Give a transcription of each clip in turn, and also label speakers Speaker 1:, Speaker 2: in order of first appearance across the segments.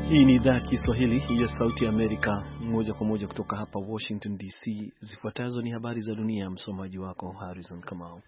Speaker 1: Hii ni idhaa ya Kiswahili ya Sauti ya Amerika, moja kwa moja kutoka hapa Washington DC. Zifuatazo ni habari za dunia, msomaji wako Harrison Kamau.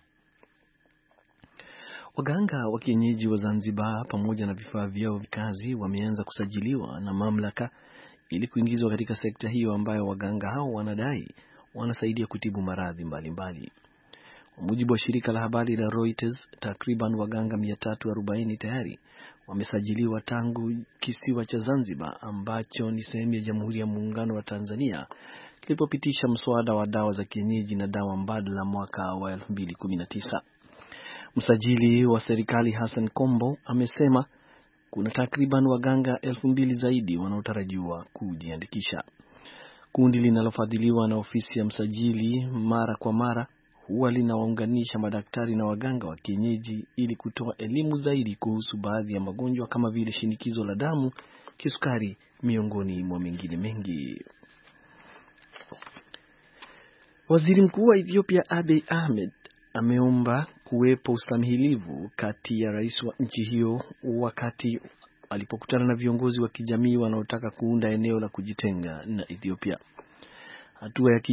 Speaker 1: Waganga wa kienyeji wa Zanzibar pamoja na vifaa vyao vya kazi wameanza kusajiliwa na mamlaka ili kuingizwa katika sekta hiyo ambayo waganga hao wanadai wanasaidia kutibu maradhi mbalimbali. Kwa mujibu wa shirika la habari la Reuters, takriban waganga 340 tayari wamesajiliwa tangu kisiwa cha Zanzibar ambacho ni sehemu ya Jamhuri ya Muungano wa Tanzania kilipopitisha mswada wa dawa za kienyeji na dawa mbadala mwaka wa 2019. Msajili wa serikali Hassan Kombo amesema kuna takriban waganga 2,000 zaidi wanaotarajiwa kujiandikisha. Kundi linalofadhiliwa na ofisi ya msajili mara kwa mara huwa linawaunganisha madaktari na waganga wa kienyeji ili kutoa elimu zaidi kuhusu baadhi ya magonjwa kama vile shinikizo la damu, kisukari, miongoni mwa mengine mengi. Waziri Mkuu wa Ethiopia Abiy Ahmed ameomba kuwepo ustahimilivu kati ya rais wa nchi hiyo wakati alipokutana na viongozi wa kijamii wanaotaka kuunda eneo la kujitenga na Ethiopia. Hatua ya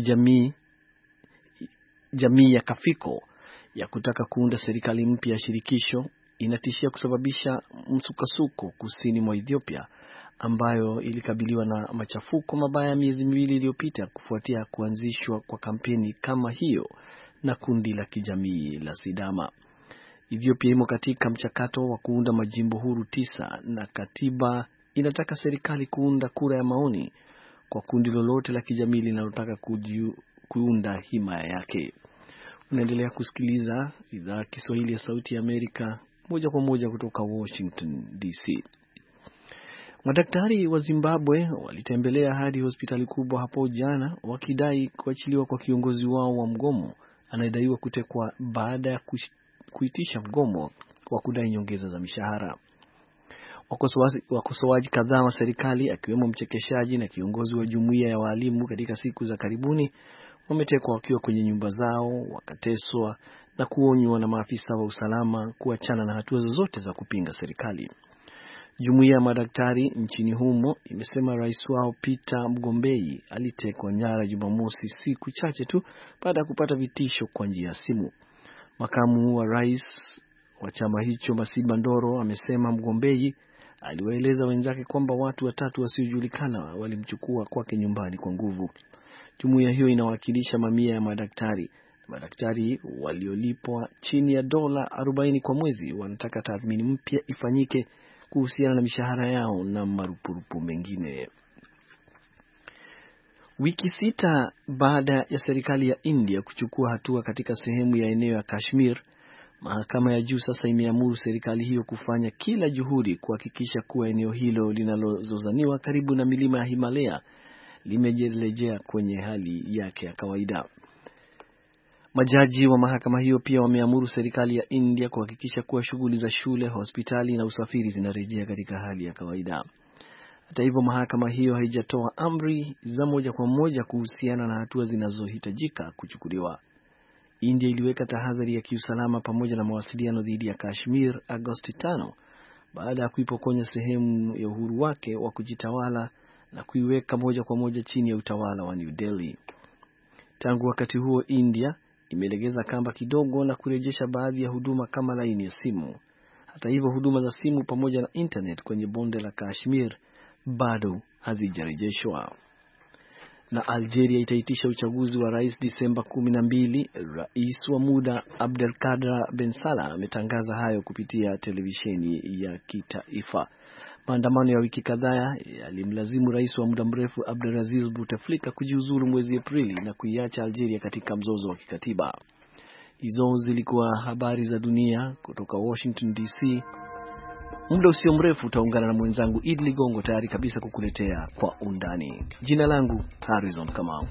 Speaker 1: jamii ya Kafiko ya kutaka kuunda serikali mpya ya shirikisho inatishia kusababisha msukasuko kusini mwa Ethiopia ambayo ilikabiliwa na machafuko mabaya miezi miwili iliyopita kufuatia kuanzishwa kwa kampeni kama hiyo na kundi la kijamii la Sidama. Ethiopia imo katika mchakato wa kuunda majimbo huru 9 na katiba inataka serikali kuunda kura ya maoni kwa kundi lolote la kijamii linalotaka kuunda himaya yake. Unaendelea kusikiliza idhaa ya Kiswahili ya Sauti ya Amerika moja kwa moja kutoka Washington DC. Madaktari wa Zimbabwe walitembelea hadi hospitali kubwa hapo jana wakidai kuachiliwa kwa kiongozi wao wa mgomo anayedaiwa kutekwa baada ya kuitisha mgomo wa kudai nyongeza za mishahara. Wakosoaji kadhaa wa serikali akiwemo mchekeshaji na kiongozi wa jumuiya ya walimu katika siku za karibuni wametekwa wakiwa kwenye nyumba zao, wakateswa na kuonywa na maafisa wa usalama kuachana na hatua zozote za kupinga serikali. Jumuiya ya madaktari nchini humo imesema rais wao Peter Mgombei alitekwa nyara Jumamosi, siku chache tu baada ya kupata vitisho kwa njia ya simu. Makamu wa rais wa chama hicho Masiba Ndoro amesema Mgombei aliwaeleza wenzake kwamba watu 3 wasiojulikana walimchukua kwake nyumbani kwa nguvu. Jumuiya hiyo inawakilisha mamia ya madaktari. Madaktari waliolipwa chini ya $40 kwa mwezi wanataka tathmini mpya ifanyike kuhusiana na mishahara yao na marupurupu mengine. Wiki 6 baada ya serikali ya India kuchukua hatua katika sehemu ya eneo ya Kashmir, mahakama ya juu sasa imeamuru serikali hiyo kufanya kila juhudi kuhakikisha kuwa eneo hilo linalozozaniwa karibu na milima ya Himalaya limerejea kwenye hali yake ya kawaida. Majaji wa mahakama hiyo pia wameamuru serikali ya India kuhakikisha kuwa shughuli za shule, hospitali na usafiri zinarejea katika hali ya kawaida. Hata hivyo, mahakama hiyo haijatoa amri za moja kwa moja kuhusiana na hatua zinazohitajika kuchukuliwa. India iliweka tahadhari ya kiusalama pamoja na mawasiliano dhidi ya Kashmir Agosti 5 baada ya kuipokonya sehemu ya uhuru wake wa kujitawala na kuiweka moja kwa moja chini ya utawala wa New Delhi. Tangu wakati huo, India imelegeza kamba kidogo na kurejesha baadhi ya huduma kama laini ya simu. Hata hivyo, huduma za simu pamoja na internet kwenye bonde la Kashmir bado hazijarejeshwa. Na Algeria itaitisha uchaguzi wa rais Disemba 12. Rais wa muda Abdelkader Ben Salah ametangaza hayo kupitia televisheni ya kitaifa. Maandamano ya wiki kadhaa yalimlazimu rais wa muda mrefu Abdelaziz Bouteflika kujiuzulu mwezi Aprili na kuiacha Algeria katika mzozo wa kikatiba. Hizo zilikuwa habari za dunia kutoka Washington DC. Muda usio mrefu utaungana na mwenzangu Idli Ligongo tayari kabisa kukuletea kwa undani. Jina langu Harrison Kamau.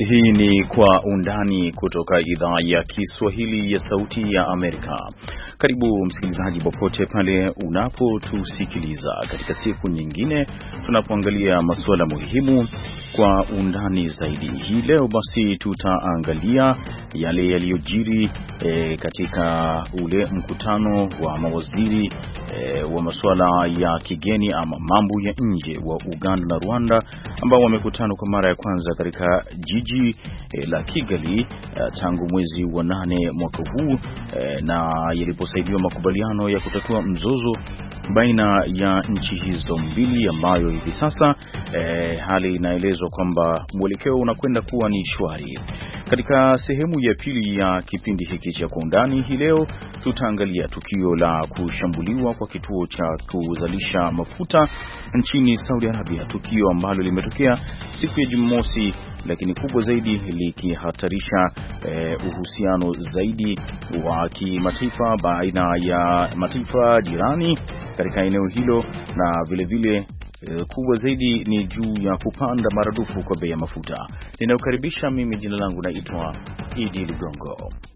Speaker 2: Hii ni Kwa Undani kutoka idhaa ya Kiswahili ya Sauti ya Amerika. Karibu msikilizaji popote pale unapotusikiliza katika siku nyingine tunapoangalia masuala muhimu kwa undani zaidi. Hii leo basi tutaangalia yale yaliyojiri katika ule mkutano wa mawaziri wa masuala ya kigeni ama mambo ya nje wa Uganda na Rwanda ambao wamekutana kwa mara ya kwanza katika jiji la Kigali tangu mwezi wa 8 mwaka huu, na yaliposaidiwa makubaliano ya kutatua mzozo baina ya nchi hizo mbili, ambayo hivi sasa hali inaelezwa kwamba mwelekeo unakwenda kuwa ni shwari. Katika sehemu ya pili ya kipindi hiki cha Kwa Undani hii leo tutaangalia tukio la kushambuliwa kwa kituo cha kuzalisha mafuta nchini Saudi Arabia, tukio ambalo limetokea siku ya Jumamosi, lakini kubwa zaidi likihatarisha uhusiano zaidi wa kimataifa baina ya mataifa jirani katika eneo hilo, na vile vile kubwa zaidi ni juu ya kupanda maradufu kwa bei ya mafuta. Ninakukaribisha, mimi jina langu naitwa Idi Ligongo.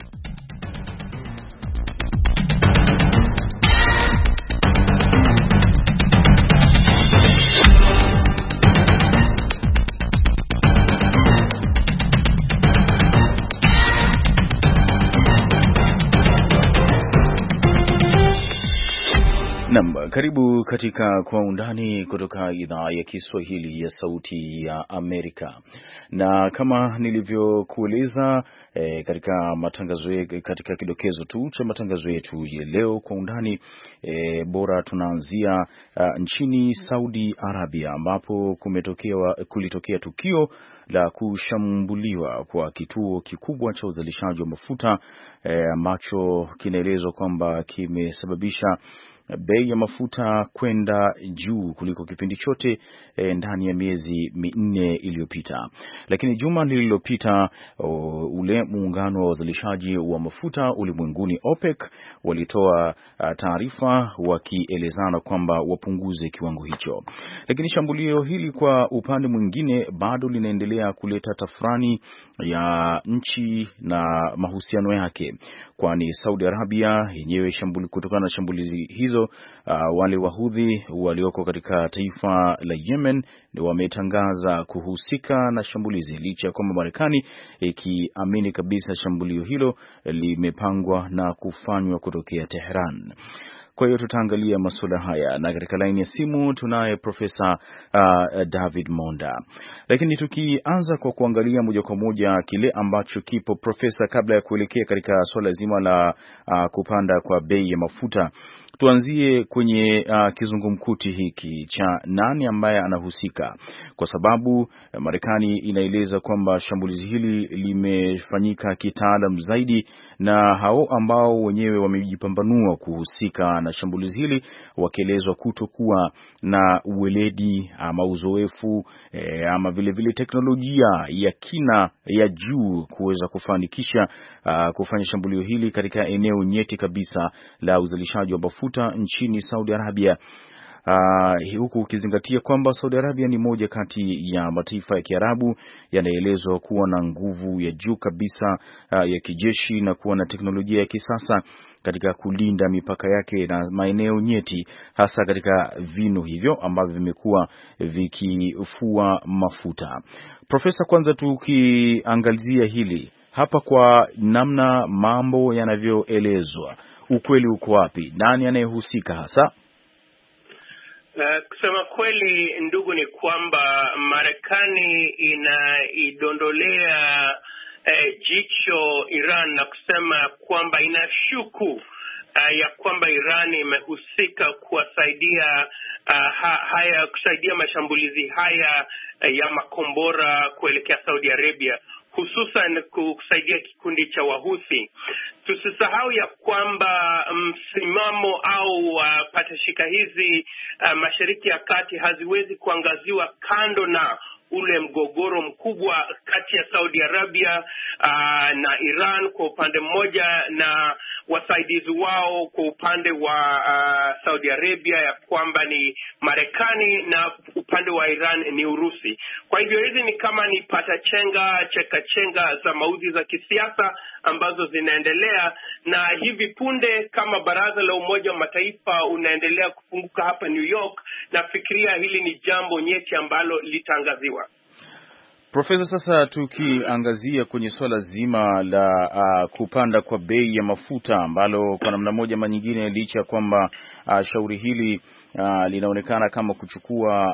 Speaker 2: Karibu katika Kwa Undani kutoka idhaa ya Kiswahili ya Sauti ya Amerika. Na kama nilivyokueleza katika matangazo yetu, katika kidokezo tu cha matangazo yetu ya leo Kwa Undani, bora tunaanzia nchini Saudi Arabia, ambapo kulitokea tukio la kushambuliwa kwa kituo kikubwa cha uzalishaji wa mafuta ambacho kinaelezwa kwamba kimesababisha bei ya mafuta kwenda juu kuliko kipindi chote ndani ya miezi 4 iliyopita. Lakini juma lililopita ule muungano wa wazalishaji wa mafuta ulimwenguni OPEC walitoa taarifa wakielezana kwamba wapunguze kiwango hicho. Lakini shambulio hili kwa upande mwingine bado linaendelea kuleta tafrani ya nchi na mahusiano yake, kwani Saudi Arabia yenyewe kutokana na shambulizi hizo wale Wahudhi walioko katika taifa la Yemen wametangaza kuhusika na shambulizi, licha kwamba Marekani ikiamini kabisa shambulio hilo limepangwa na kufanywa kutokea Tehran. Kwa hiyo tutaangalia masuala haya, na katika laini ya simu tunaye Profesa David Monda. Lakini tukianza kwa kuangalia moja kwa moja kile ambacho kipo, Profesa, kabla ya kuelekea katika swala zima la kupanda kwa bei ya mafuta, tuanzie kwenye kizungumkuti hiki cha nani ambaye anahusika, kwa sababu Marekani inaeleza kwamba shambulizi hili limefanyika kitaalam zaidi, na hao ambao wenyewe wamejipambanua kuhusika na shambulizi hili wakielezwa kutokuwa na uweledi ama uzoefu ama vile vile teknolojia ya kina ya juu kuweza kufanikisha kufanya shambulio hili katika eneo nyeti kabisa la uzalishaji wa mafuta nchini Saudi Arabia. Huku ukizingatia kwamba Saudi Arabia ni moja kati ya mataifa ya Kiarabu yanaelezwa kuwa na nguvu ya juu kabisa ya kijeshi na kuwa na teknolojia ya kisasa katika kulinda mipaka yake na maeneo nyeti, hasa katika vinu hivyo ambavyo vimekuwa vikifua mafuta. Profesa, kwanza tukiangalizia hili hapa kwa namna mambo yanavyoelezwa, ukweli uko wapi? Nani anayehusika hasa?
Speaker 3: Kusema kweli, ndugu, ni kwamba Marekani inaidondolea jicho Iran na kusema kwamba inashuku ya kwamba Iran imehusika kuwasaidia kusaidia mashambulizi haya ya makombora kuelekea Saudi Arabia, hususan kusaidia kikundi cha Wahuthi. Tusisahau ya kwamba msimamo au patashika hizi Mashariki ya Kati haziwezi kuangaziwa kando na ule mgogoro mkubwa kati ya Saudi Arabia na Iran kwa upande mmoja, na wasaidizi wao kwa upande wa Saudi Arabia, ya kwamba ni Marekani, na upande wa Iran ni Urusi. Kwa hivyo hizi ni kama ni chekachenga za mauzi za kisiasa ambazo zinaendelea, na hivi punde kama Baraza la Umoja wa Mataifa unaendelea kufunguka hapa New York, nafikiria hili ni jambo nyeti ambalo litaangaziwa.
Speaker 2: Profesa, sasa tukiangazia kwenye swala zima la kupanda kwa bei ya mafuta ambalo kwa namna moja ama nyingine, licha ya kwamba shauri hili linaonekana kama kuchukua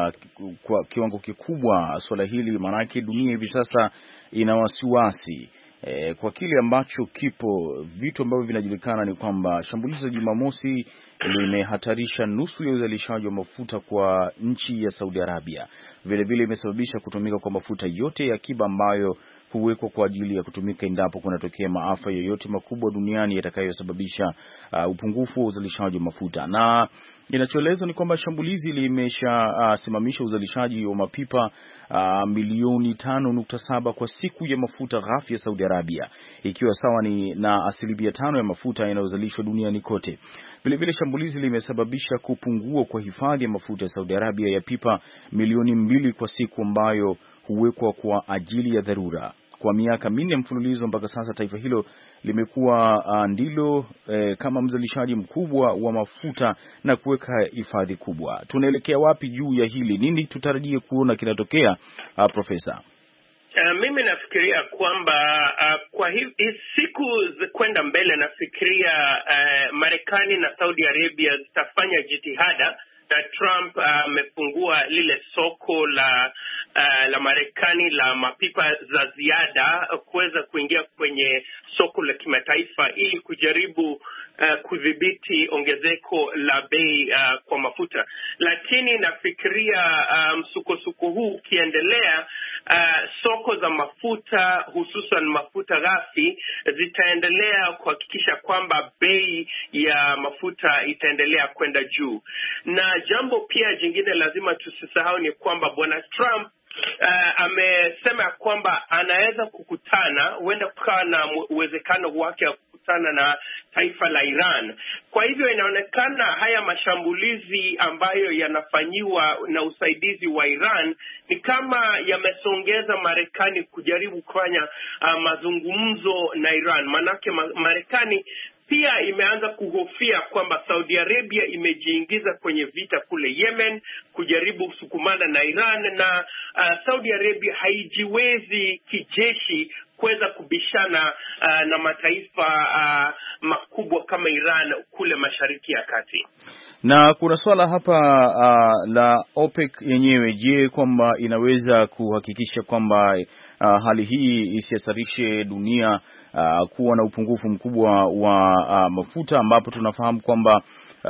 Speaker 2: kwa kiwango kikubwa swala hili, maanake dunia hivi sasa ina wasiwasi kwa kile ambacho kipo. Vitu ambavyo vinajulikana ni kwamba shambulizi la Jumamosi limehatarisha nusu ya uzalishaji wa mafuta kwa nchi ya Saudi Arabia. Vile vile imesababisha kutumika kwa mafuta yote ya akiba ambayo huwekwa kwa ajili ya kutumika endapo kunatokea maafa yoyote makubwa duniani yatakayosababisha upungufu wa uzalishaji wa mafuta. Na inachoelezwa ni kwamba shambulizi limeshasimamisha uzalishaji wa mapipa milioni 5.7 kwa siku ya mafuta ghafi ya Saudi Arabia, ikiwa sawa ni na 5% ya mafuta yanayozalishwa duniani kote. Vile vile shambulizi limesababisha kupungua kwa hifadhi ya mafuta ya Saudi Arabia ya pipa milioni 2 kwa siku ambayo huwekwa kwa ajili ya dharura. Kwa miaka 4 mfululizo mpaka sasa taifa hilo limekuwa ndilo kama mzalishaji mkubwa wa mafuta na kuweka hifadhi kubwa. Tunaelekea wapi juu ya hili? Nini tutarajie kuona kinatokea, Profesa?
Speaker 3: Mimi nafikiria kwamba kwa siku kwenda mbele, nafikiria Marekani na Saudi Arabia zitafanya jitihada, na Trump amefungua lile soko la Marekani la mapipa za ziada kuweza kuingia kwenye soko la kimataifa ili kujaribu kudhibiti ongezeko la bei kwa mafuta. Lakini nafikiria msukosuko huu ukiendelea, soko za mafuta hususan mafuta ghafi zitaendelea kuhakikisha kwamba bei ya mafuta itaendelea kwenda juu. Na jambo pia jingine lazima tusisahau ni kwamba Bwana Trump amesema kwamba anaweza kukutana, huenda kukawa na uwezekano wake wa kukutana na taifa la Iran. Kwa hivyo inaonekana haya mashambulizi ambayo yanafanyiwa na usaidizi wa Iran ni kama yamesongeza Marekani kujaribu kufanya mazungumzo na Iran. Manake Marekani pia imeanza kuhofia kwamba Saudi Arabia imejiingiza kwenye vita kule Yemen kujaribu kusukumana na Iran, na Saudi Arabia haijiwezi kijeshi kuweza kubishana na mataifa makubwa kama Iran kule Mashariki ya Kati.
Speaker 2: Na kuna swala hapa la OPEC yenyewe. Je, kwamba inaweza kuhakikisha kwamba hali hii isiasarishe dunia kuwa na upungufu mkubwa wa mafuta, ambapo tunafahamu kwamba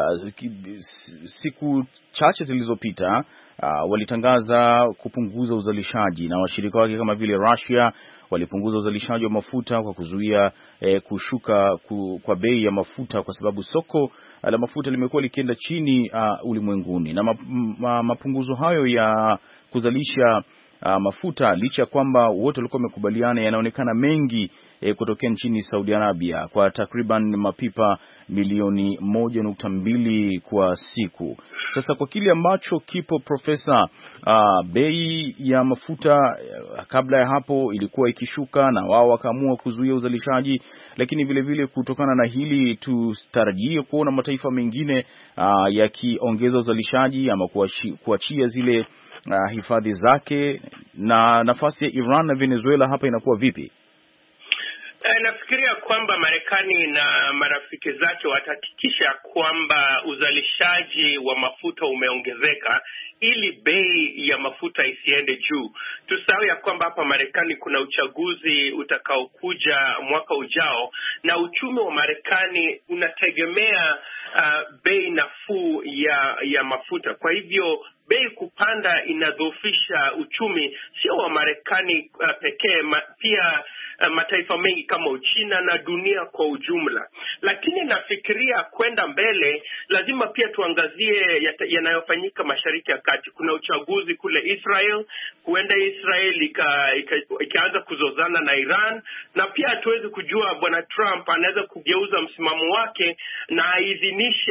Speaker 2: siku chache zilizopita walitangaza kupunguza uzalishaji, na washirika wake kama vile Russia walipunguza uzalishaji wa mafuta kwa kuzuia kushuka kwa bei ya mafuta, kwa sababu soko la mafuta limekuwa likienda chini ulimwenguni. Na mapunguzo hayo ya kuzalisha mafuta, licha kwamba wote walikuwa wamekubaliana, yanaonekana mengi kutokea nchini Saudi Arabia kwa takriban mapipa milioni 1.2 kwa siku. Sasa kwa kile ambacho kipo, Profesa, bei ya mafuta kabla ya hapo ilikuwa ikishuka na wao wakaamua kuzuia uzalishaji, lakini vile vile kutokana na hili tutarajie kuona mataifa mengine yakiongeza uzalishaji ama kuachia zile hifadhi zake. Na nafasi ya Iran na Venezuela hapa inakuwa vipi?
Speaker 3: Nafikiria kwamba Marekani na marafiki zake watahakikisha kwamba uzalishaji wa mafuta umeongezeka ili bei ya mafuta isiende juu. Tusahau ya kwamba hapa Marekani kuna uchaguzi utakaokuja mwaka ujao, na uchumi wa Marekani unategemea bei nafuu ya mafuta. Kwa hivyo bei kupanda inadhoofisha uchumi sio wa Marekani pekee, pia mataifa mengi kama Uchina na dunia kwa ujumla. Lakini nafikiria kwenda mbele lazima pia tuangazie yanayofanyika Mashariki ya Kati. Kuna uchaguzi kule Israel, huenda Israel ikaanza kuzozana na Iran, na pia hatuwezi kujua Bwana Trump anaweza kugeuza msimamo wake na aidhinishe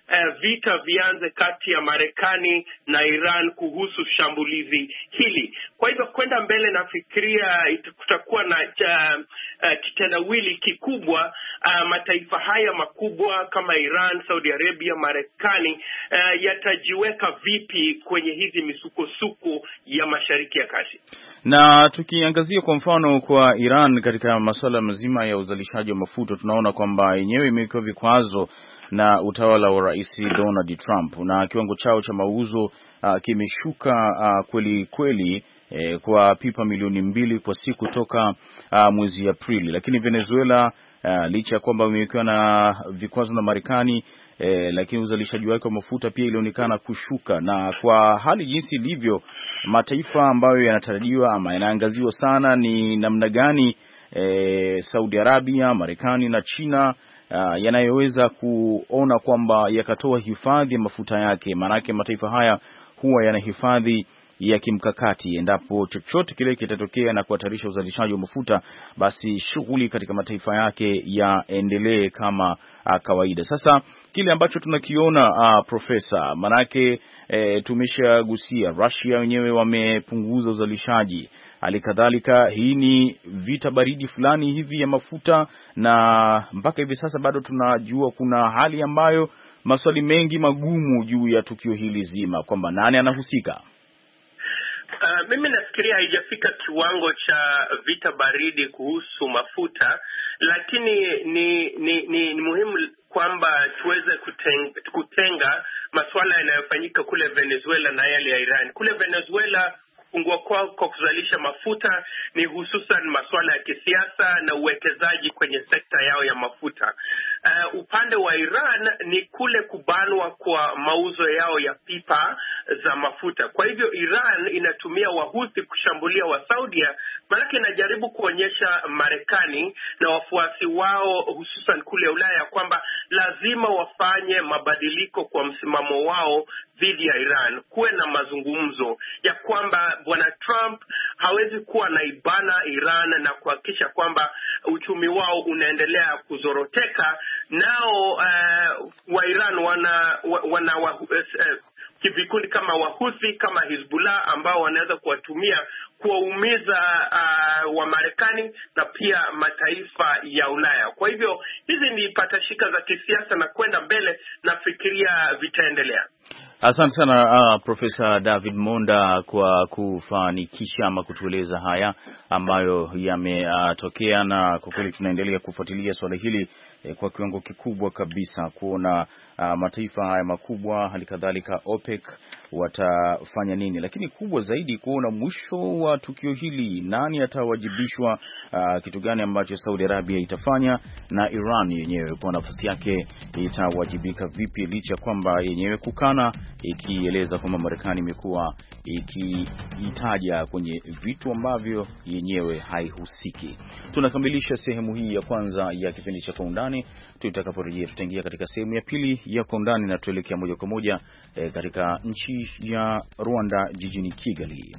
Speaker 3: vita vianze kati ya Marekani na Iran kuhusu shambulizi hili. Kwa hivyo kwenda mbele, nafikiria kutakuwa na kitendawili kikubwa. Mataifa haya makubwa kama Iran, Saudi Arabia, Marekani yatajiweka vipi kwenye hizi misukosuko ya Mashariki ya Kati?
Speaker 2: Na tukiangazia kwa mfano kwa Iran katika masuala mazima ya uzalishaji wa mafuta, tunaona kwamba yenyewe imewekewa vikwazo na utawala wa Rais Donald Trump, na kiwango chao cha mauzo kimeshuka kweli kweli kwa pipa milioni 2 kwa siku toka mwezi Aprili. Lakini Venezuela licha ya kwamba imewekewa na vikwazo na Marekani, lakini uzalishaji wake wa mafuta pia ilionekana kushuka. Na kwa hali jinsi ilivyo, mataifa ambayo yanatarajiwa ama yanaangaziwa sana ni namna gani Saudi Arabia, Marekani na China yanayoweza kuona kwamba yakatoa hifadhi ya mafuta yake. Maanake mataifa haya huwa yana hifadhi ya kimkakati. Endapo chochote kile kitatokea na kuhatarisha uzalishaji wa mafuta, basi shughuli katika mataifa yake yaendelee kama kawaida. Sasa kile ambacho tunakiona profesa, manake tumeshagusia Russia wenyewe wamepunguza uzalishaji. Halikadhalika hii ni vita baridi fulani hivi ya mafuta, na mpaka hivi sasa bado tunajua kuna hali ambayo maswali mengi magumu juu ya tukio hili zima, kwamba nani anahusika.
Speaker 3: Mimi nafikiria haijafika kiwango cha vita baridi kuhusu mafuta, lakini ni muhimu kwamba tuweze kutenga masuala yanayofanyika kule Venezuela na yale ya Iran. Kule Venezuela kupungua kwao kwa kuzalisha mafuta ni hususan masuala ya kisiasa na uwekezaji kwenye sekta yao ya mafuta. Upande wa Iran ni kule kubanwa kwa mauzo yao ya pipa za mafuta. Kwa hivyo Iran inatumia Wahuthi kushambulia wa Saudia, maana inajaribu kuonyesha Marekani na wafuasi wao hususan kule Ulaya kwamba lazima wafanye mabadiliko kwa msimamo wao dhidi ya Iran, kuwe na mazungumzo ya kwamba bwana Trump hawezi kuwa naibana Iran na kuhakikisha kwamba uchumi wao unaendelea kuzoroteka. Nao wa Iran wana vikundi kama Wahuthi, kama Hezbollah ambao wanaweza kuwatumia kuwaumiza wa Marekani na pia mataifa ya Ulaya. Kwa hivyo hizi ni patashika za kisiasa, na kwenda mbele nafikiria vitaendelea.
Speaker 2: Asante sana Profesa David Monda kwa kufanikisha ama kutueleza haya ambayo yametokea, na kwa kweli tunaendelea kufuatilia swala hili kwa kiwango kikubwa kabisa, kuona mataifa haya makubwa halikadhalika OPEC watafanya nini, lakini kubwa zaidi kuona mwisho wa tukio hili, nani atawajibishwa, kitu gani ambacho Saudi Arabia itafanya, na Iran yenyewe kwa nafasi yake itawajibika vipi, licha kwamba yenyewe kukana, ikieleza kwamba Marekani imekuwa ikiitaja kwenye vitu ambavyo yenyewe haihusiki. Tunakamilisha sehemu hii ya kwanza ya kipindi cha Kwa Undani. Tutakaporejea tutaingia katika sehemu ya pili ya Kwa Undani na tuelekea moja kwa moja katika nchi ya Rwanda, jijini Kigali.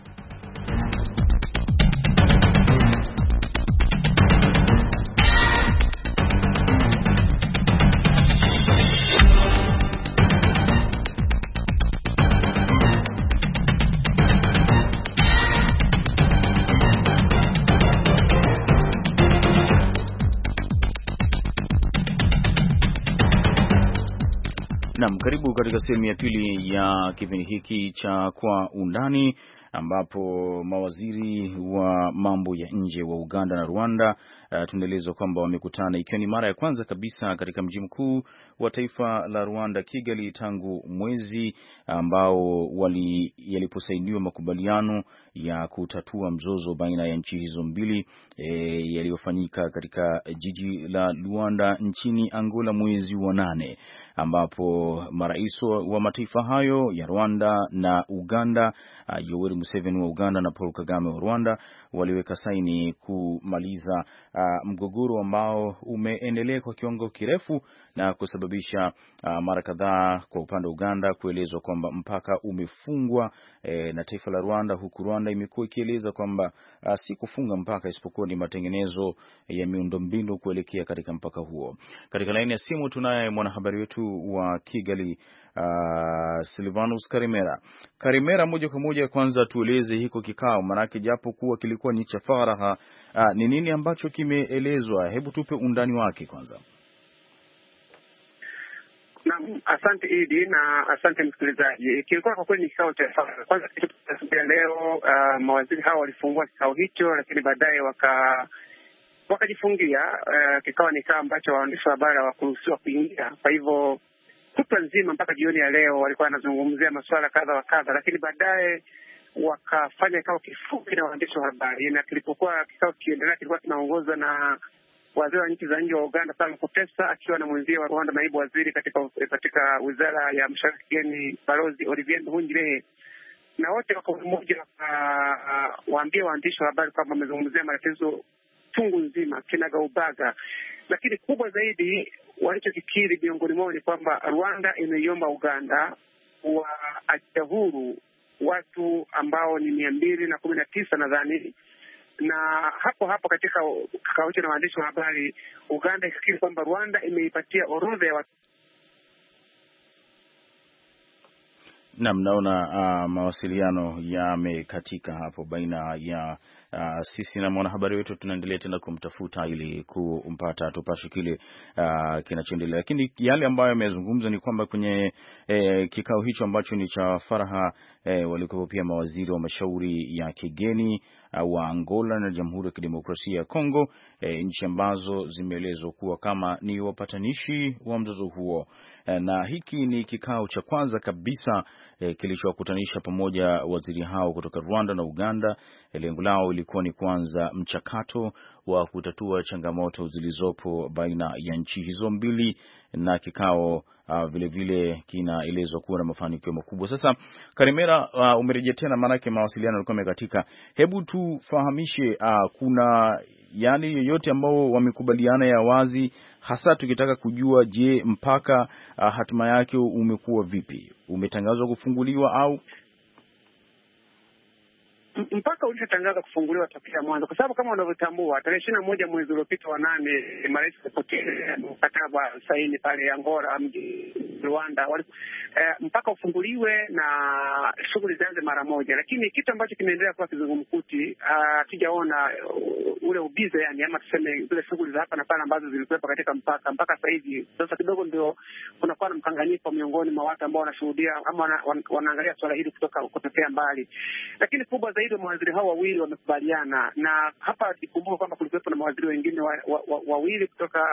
Speaker 2: Naam, karibu katika sehemu ya pili ya kipindi hiki cha Kwa Undani, ambapo mawaziri wa mambo ya nje wa Uganda na Rwanda tunaelezwa kwamba wamekutana, ikiwa ni mara ya kwanza kabisa katika mji mkuu wa taifa la Rwanda, Kigali, tangu mwezi ambao yaliposainiwa makubaliano ya kutatua mzozo baina ya nchi hizo mbili yaliyofanyika katika jiji la Luanda nchini Angola mwezi wa 8, ambapo marais wa mataifa hayo ya Rwanda na Uganda, Yoweri Museveni wa Uganda na Paul Kagame wa Rwanda waliweka saini kumaliza mgogoro ambao umeendelea kwa kiwango kirefu na kusababisha mara kadhaa kwa upande wa Uganda kuelezwa kwamba mpaka umefungwa na taifa la Rwanda, huku Rwanda imekuwa ikieleza kwamba si kufunga mpaka isipokuwa ni matengenezo ya miundombinu kuelekea katika mpaka huo. Katika laini ya simu tunaye mwanahabari wetu wa Kigali, Silvanus Karimera. Karimera, moja kwa moja, kwanza tueleze hiko kikao, manake japo kuwa kilikuwa ni cha faragha, ni nini ambacho kimeelezwa? Hebu tupe undani wake kwanza.
Speaker 4: Naam, asante Idi na asante msikilizaji. Kilikuwa kwa kweli ni kikao cha faragha. Kwanza kitu leo mawaziri hao walifungua kikao hicho, lakini baadaye wakajifungia. Kikao ni kikao ambacho waandishi wa habari hawakuruhusiwa kuingia. Kwa hivyo kutwa nzima mpaka jioni ya leo walikuwa wanazungumzia masuala kadha wa kadha, lakini baadaye wakafanya kikao kifupi na waandishi wa habari, na kilipokuwa kikao kiendelea kilikuwa kinaongozwa na waziri wa nchi za nje wa Uganda Sam Kutesa akiwa na mwenzie wa Rwanda naibu waziri katika wizara ya mashauri ya kigeni Balozi Olivier Nduhungirehe, na wote kwa pamoja waambia waandishi wa habari kwamba wamezungumzia matatizo tungu nzima kinagaubaga, lakini kubwa zaidi walichokikiri miongoni mwao ni kwamba Rwanda imeiomba Uganda waachie huru watu ambao ni 219 nadhani, na hapo katika kikao hicho na waandishi wa habari Uganda ikikiri kwamba Rwanda imeipatia orodha ya watu.
Speaker 2: Naam, naona mawasiliano yamekatika hapo baina ya sisi na mwanahabari wetu. Tunaendelea tena kumtafuta ili kumpata tupashe kile kinachoendelea, lakini yale ambayo yamezungumza ni kwamba kwenye kikao hicho ambacho ni cha faragha walikuwa pia mawaziri wa mashauri ya kigeni wa Angola na Jamhuri ya Kidemokrasia ya Kongo, nchi ambazo zimeelezwa kuwa kama ni wapatanishi wa mzozo huo. Na hiki ni kikao cha kwanza kabisa kilichowakutanisha pamoja waziri hao kutoka Rwanda na Uganda. Lengo lao ilikuwa ni kuanza mchakato wa kutatua changamoto zilizopo baina ya nchi hizo mbili, na kikao vile vile kinaelezwa kuwa na mafanikio makubwa. Sasa Karimera, umerejea tena, maanake mawasiliano yalikuwa yamekatika. Hebu tufahamishe, kuna yani yoyote ambao wamekubaliana ya wazi, hasa tukitaka kujua, je, mpaka hatima yake umekuwa vipi? Umetangazwa kufunguliwa au
Speaker 4: mpaka ulishatangaza kufunguliwa tokea mwanzo, kwa sababu kama unavyotambua tarehe 21 mwezi uliopita wa 8 marais kupotea mkataba saini pale Angola mji Rwanda, mpaka ufunguliwe na shughuli zianze mara moja. Lakini kitu ambacho kimeendelea kuwa kizungumkuti, tujaona ule ubize yani, ama tuseme zile shughuli za hapa na pale ambazo zilikuwepo katika mpaka sasa hivi. Sasa kidogo ndio kunakuwa na mkanganyiko miongoni mwa watu ambao wanashuhudia ama wanaangalia swala hili kutokea mbali. Lakini kubwa zaidi mawaziri hao wawili wamekubaliana, na hapa ikumbuka kwamba kulikuwepo na mawaziri wengine wawili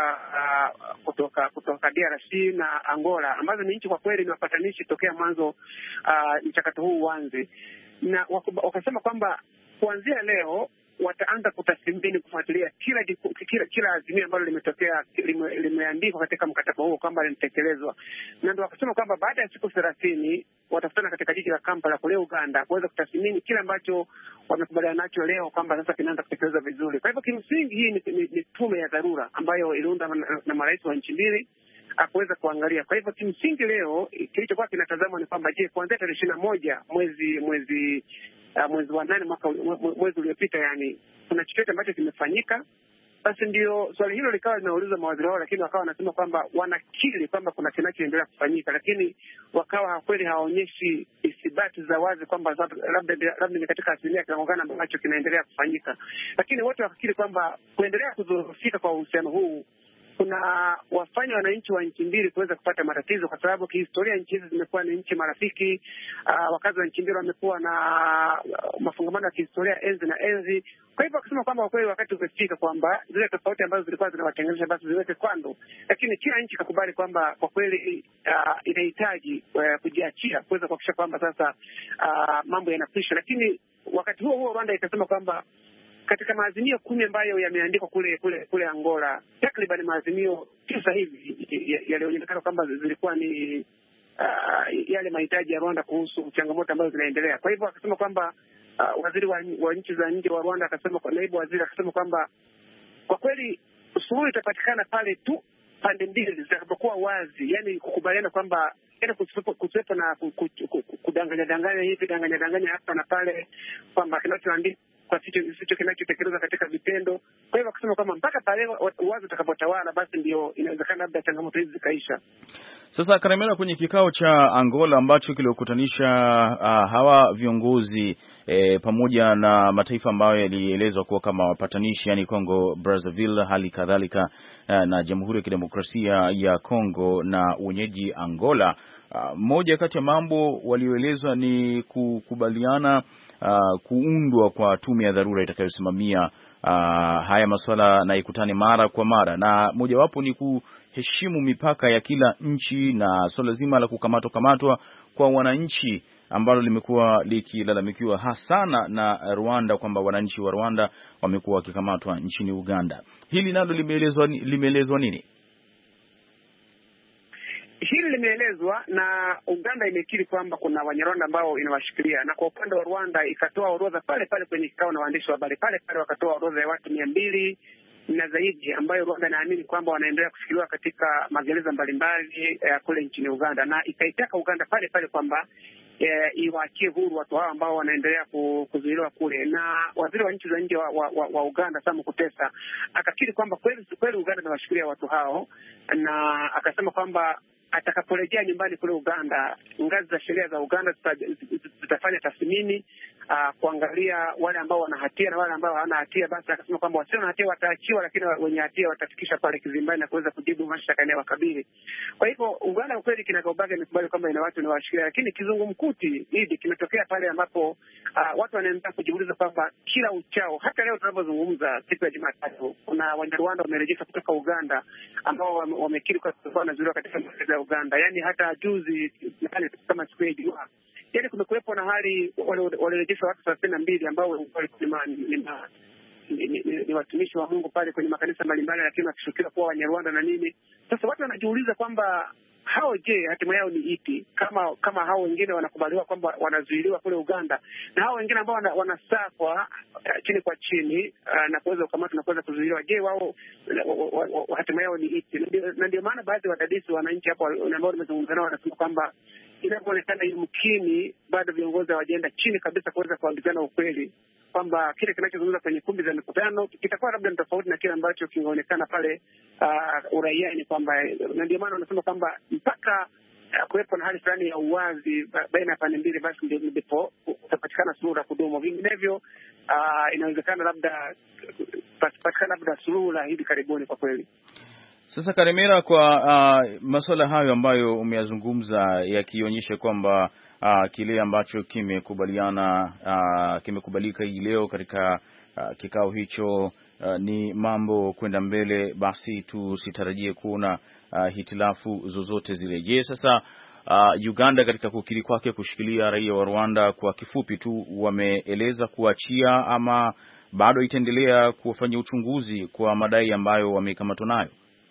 Speaker 4: kutoka DRC na Angola, ambazo ni nchi kwa kweli ni wapatanishi tokea mwanzo mchakato huu uanze, na wakasema kwamba kuanzia leo wataanza kutathmini kufuatilia kila azimio ambalo limetokea limeandikwa katika mkataba huo kwamba linatekelezwa, na ndio wakasema kwamba baada ya siku 30 watakutana katika jiji la Kampala kule Uganda kuweza kutathmini kile ambacho wamekubaliana nacho leo kwamba sasa kinaanza kutekelezwa vizuri. Kwa hivyo kimsingi hii ni tume ya dharura ambayo iliundwa na marais wa nchi mbili akuweza kuangalia. Kwa hivyo kimsingi leo kilichokuwa kinatazamwa ni kwamba je, kuanzia tarehe 21 mwezi wa 8 mwezi uliopita, yani kuna chochote ambacho kimefanyika? Basi ndio swali hilo likawa linaulizwa mawaziri wao, lakini wakawa wanasema kwamba wanakiri kwamba kuna kinachoendelea kufanyika, lakini wakawa kweli hawaonyeshi ithibati za wazi kwamba labda ni katika asilimia kiwango gani ambacho kinaendelea kufanyika. Lakini wote wakakiri kwamba kuendelea kudhoofika kwa uhusiano huu kuna wafanya wananchi wa nchi mbili kuweza kupata matatizo, kwa sababu kihistoria nchi hizi zimekuwa ni nchi marafiki. Wakazi wa nchi mbili wamekuwa na mafungamano ya kihistoria enzi na enzi. Kwa hivyo wakasema kwamba kweli wakati umefika kwamba zile tofauti ambazo zilikuwa zinawatenganisha basi ziweke kando, lakini kila nchi kakubali kwamba kwa kweli inahitaji kujiachia kuweza kuhakikisha kwamba sasa mambo yanakwisha. Lakini wakati huo Rwanda ikasema kwamba katika maazimio 10 ambayo yameandikwa kule Angola, takriban maazimio 9 hivi yalionekana kwamba zilikuwa ni yale mahitaji ya Rwanda kuhusu changamoto ambazo zinaendelea. Kwa hivyo akasema kwamba waziri wa nchi za nje wa Rwanda akasema, naibu waziri akasema kwamba kwa kweli suluhu itapatikana pale tu pande mbili zitakapokuwa wazi, yani kukubaliana kwamba kusiwepo na kudanganya hapa na pale, kwamba kinachoandikwa sicho kinachotekelezwa katika vitendo. Kwa hivyo akasema kwamba mpaka pale wazi utakapotawala, basi ndio inawezekana labda changamoto hizi zikaisha.
Speaker 2: Sasa Karemera, kwenye kikao cha Angola ambacho kiliokutanisha hawa viongozi pamoja na mataifa ambayo yalielezwa kuwa kama wapatanishi, yani Congo Brazzaville, hali kadhalika na Jamhuri ya Kidemokrasia ya Kongo na wenyeji Angola, moja kati ya mambo walioelezwa ni kukubaliana kuundwa kwa tume ya dharura itakayosimamia haya masuala na ikutane mara kwa mara, na mojawapo ni kuheshimu mipaka ya kila nchi na swala zima la kukamatwa kwa wananchi ambalo limekuwa likilalamikiwa hasana na Rwanda, kwamba wananchi wa Rwanda wamekuwa wakikamatwa nchini Uganda. Hili nalo limeelezwa nini?
Speaker 4: Hili limeelezwa na Uganda imekiri kwamba kuna Wanyarwanda ambao inawashikilia, na kwa upande wa Rwanda ikatoa orodha pale pale kwenye kikao na waandishi wa habari pale pale, wakatoa orodha ya watu 200 na zaidi ambayo Rwanda inaamini kwamba wanaendelea kushikiliwa katika magereza mbalimbali kule nchini Uganda, na ikaitaka Uganda pale pale kwamba iwaachie huru watu hao ambao wanaendelea kuzuiliwa kule. Na waziri wa nchi za nje wa Uganda Sam Kutesa akakiri kwamba kweli Uganda inawashikilia watu hao, na akasema kwamba atakaporejea nyumbani kule Uganda, ngazi za sheria za Uganda zitafanya tathmini kuangalia wale ambao wana hatia na wale ambao hawana hatia. Basi akasema kwamba wasio na hatia wataachiwa, lakini wenye hatia watafikisha pale kizimbani na kuweza kujibu mashtaka yanayowakabili. Kwa hivyo Uganda ukweli kinagaubaga imekubali kwamba ina watu inawashikilia, lakini kizungumkuti hivi kimetokea pale ambapo watu wanaendelea kujiuliza kwamba kila uchao, hata leo tunavyozungumza siku ya Jumatatu, kuna Wanyarwanda wamerejeshwa kutoka Uganda ambao wamekiri kwa sababu wanazuiliwa katika magereza ya Uganda. Yani hata juzi kama siku ya Ijumaa, yani kumekuwepo na hali walirejeshwa watu 32 ambao ni watumishi wa Mungu pale kwenye makanisa mbalimbali, lakini wakishukiwa kuwa Wanyarwanda na nini. Sasa watu wanajiuliza kwamba hao, je, hatima yao ni ipi? Kama hao wengine wanakubaliwa kwamba wanazuiliwa kule Uganda, na hao wengine ambao wanasakwa chini kwa chini na kuweza kukamatwa na kuweza kuzuiliwa, je, wao hatima yao ni ipi? Na ndio maana baadhi ya wadadisi wananchi hapo ambao nimezungumza nao wanasema kwamba inapoonekana yumkini bado viongozi hawajaenda chini kabisa kuweza kuambizana ukweli, kwamba kile kinachozungumza kwenye kumbi za mikutano kitakuwa labda ni tofauti na kile ambacho kingeonekana pale uraiani, kwamba na ndio maana wanasema kwamba mpaka kuwepo na hali fulani ya uwazi baina ya pande mbili, basi ndipo utapatikana suluhu ya kudumu. Vinginevyo inawezekana labda patikana labda suluhu la hivi karibuni kwa kweli.
Speaker 2: Sasa Karemera, kwa masuala hayo ambayo umeyazungumza yakionyesha kwamba kile ambacho kimekubalika hii leo katika kikao hicho ni mambo kwenda mbele, basi tusitarajie kuona hitilafu zozote zile. Je, sasa Uganda katika kukiri kwake kushikilia raia wa Rwanda, kwa kifupi tu, wameeleza kuachia ama bado itaendelea kufanya uchunguzi kwa madai ambayo wamekamatwa nayo?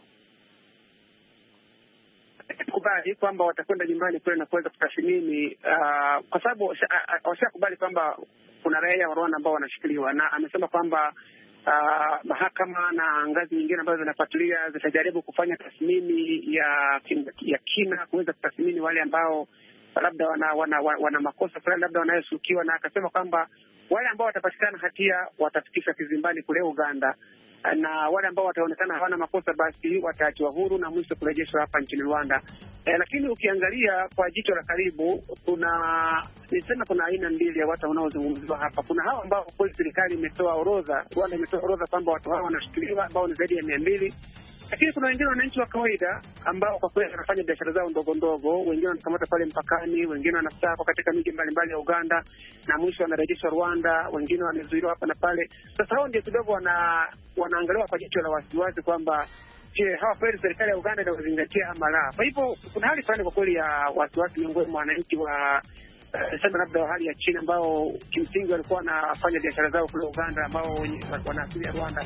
Speaker 4: Kubali kwamba watakwenda nyumbani kule na kuweza kutathmini, kwa sababu washakubali kwamba kuna raia wa Rwanda ambao wanashikiliwa, na amesema kwamba mahakama na ngazi nyingine ambazo zinafuatilia zitajaribu kufanya tathmini ya kina kuweza kutathmini wale ambao labda wana makosa fulani labda wanayoshukiwa, na akasema kwamba wale ambao watapatikana hatia watafikishwa kizimbani kule Uganda, na wale ambao wataonekana hawana makosa basi wataachiwa huru na mwisho kurejeshwa hapa nchini Rwanda. Lakini ukiangalia kwa jicho la karibu, kuna aina mbili ya watu wanaozungumziwa hapa. Kuna hao ambao kweli serikali imetoa orodha, Rwanda imetoa orodha kwamba watu hao wanashikiliwa ambao ni zaidi ya 200. Lakini kuna wengine wananchi wa kawaida ambao kwa kweli wanafanya biashara zao ndogo ndogo, wengine wanakamata pale mpakani, wengine wanasakwa katika miji mbalimbali ya Uganda na mwisho wanarejeshwa Rwanda, wengine wanazuiliwa hapa na pale. Sasa hao ndio kidogo wanaangaliwa kwa jicho la wasiwasi kwamba je, hawa kweli serikali ya Uganda inawazingatia ama la. Kwa hivyo kuna hali fulani kwa kweli ya wasiwasi miongoni mwa wananchi sema labda hali ya chini ambao kimsingi walikuwa wanafanya biashara zao kule Uganda ambao wana asili ya Rwanda.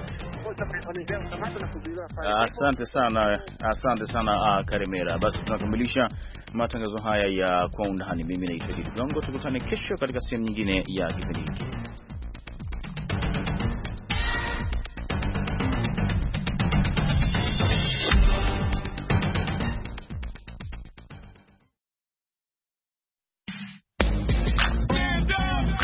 Speaker 2: Asante sana Karemera. Basi tunakamilisha matangazo haya ya Kwa Undani. Mimi naitwa Idi Longo, tukutane kesho katika sehemu nyingine ya kipindi hiki.